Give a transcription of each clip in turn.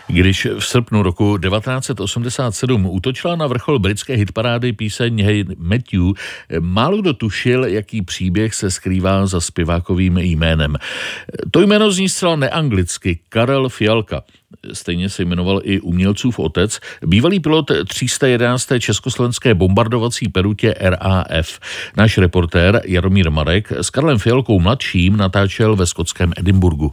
Když v srpnu roku 1987 útočila na vrchol britské hitparády píseň Hey Matthew, málo kdo tušil, jaký příběh se skrývá za zpěvákovým jménem. To jméno zní zcela neanglicky, Karel Fialka. Stejně se jmenoval i umělcův otec, bývalý pilot 311. československé bombardovací perutě RAF. Náš reportér Jaromír Marek s Karlem Fialkou mladším natáčel ve skotském Edinburgu.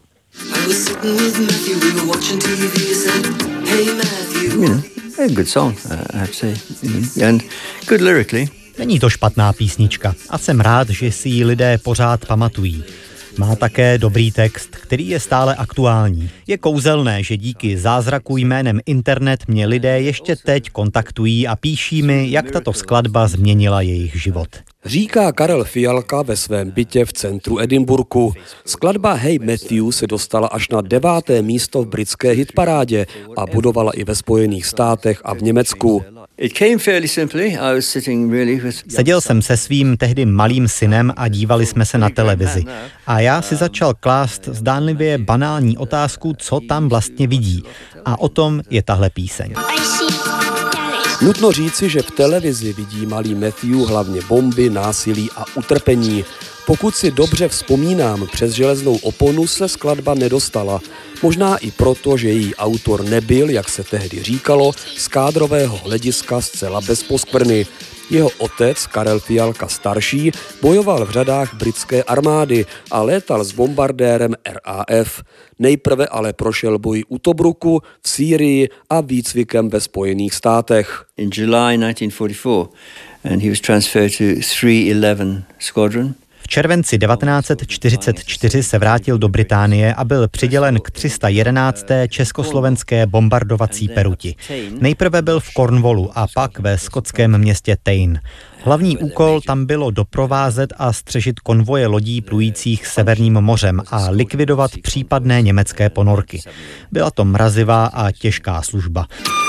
A good song, I have to say, and good lyrically. Není to špatná písnička a jsem rád, že si ji lidé pořád pamatují. Má také dobrý text, který je stále aktuální. Je kouzelné, že díky zázraku jménem internet mě lidé ještě teď kontaktují a píší mi, jak tato skladba změnila jejich život. Říká Karel Fialka ve svém bytě v centru Edinburgu. Skladba Hey Matthew se dostala až na 9. místo v britské hitparádě a budovala i ve Spojených státech a v Německu. Seděl jsem se svým tehdy malým synem a dívali jsme se na televizi. A já si začal klást zdánlivě banální otázku, co tam vlastně vidí. A o tom je tahle píseň. Nutno říci, že v televizi vidí malý Matthew hlavně bomby, násilí a utrpení. Pokud si dobře vzpomínám, přes železnou oponu se skladba nedostala. Možná i proto, že její autor nebyl, jak se tehdy říkalo, z kádrového hlediska zcela bez poskvrny. Jeho otec, Karel Fialka starší, bojoval v řadách britské armády a létal s bombardérem RAF. Nejprve ale prošel boji u Tobruku, v Sýrii a výcvikem ve Spojených státech. In July 1944, and he was transferred to 311 Squadron. V červenci 1944 se vrátil do Británie a byl přidělen k 311. československé bombardovací peruti. Nejprve byl v Cornwallu a pak ve skotském městě Tain. Hlavní úkol tam bylo doprovázet a střežit konvoje lodí plujících Severním mořem a likvidovat případné německé ponorky. Byla to mrazivá a těžká služba.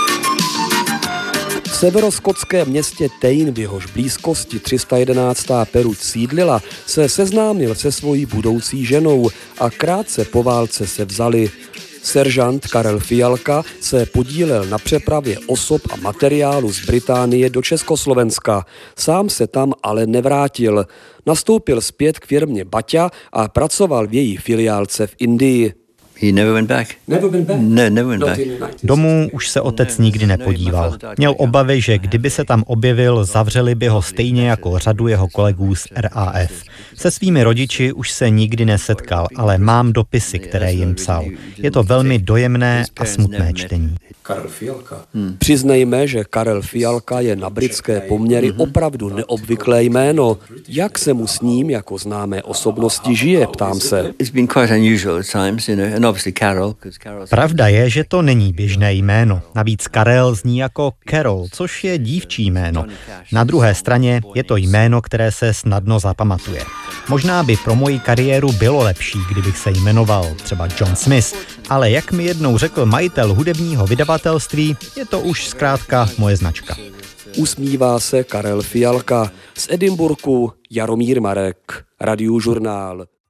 V severoskotském městě Tain, v jehož blízkosti 311. peruť sídlila, se seznámil se svojí budoucí ženou a krátce po válce se vzali. Seržant Karel Fialka se podílel na přepravě osob a materiálu z Británie do Československa. Sám se tam ale nevrátil. Nastoupil zpět k firmě Baťa a pracoval v její filiálce v Indii. He never went back. Never been back? No, never went back. Domů už se otec nikdy nepodíval. Měl obavy, že kdyby se tam objevil, zavřeli by ho stejně jako řadu jeho kolegů z RAF. Se svými rodiči už se nikdy nesetkal, ale mám dopisy, které jim psal. Je to velmi dojemné a smutné čtení. Karel Fialka. Přiznejme, že Karel Fialka je na britské poměry opravdu neobvyklé jméno. Jak se mu s ním jako známé osobnosti žije, ptám se. Pravda je, že to není běžné jméno. Navíc Karel zní jako Carol, což je dívčí jméno. Na druhé straně je to jméno, které se snadno zapamatuje. Možná by pro moji kariéru bylo lepší, kdybych se jmenoval třeba John Smith, ale jak mi jednou řekl majitel hudebního vydavatelství, je to už zkrátka moje značka. Usmívá se Karel Fialka. Z Edinburgu Jaromír Marek, Radiožurnál.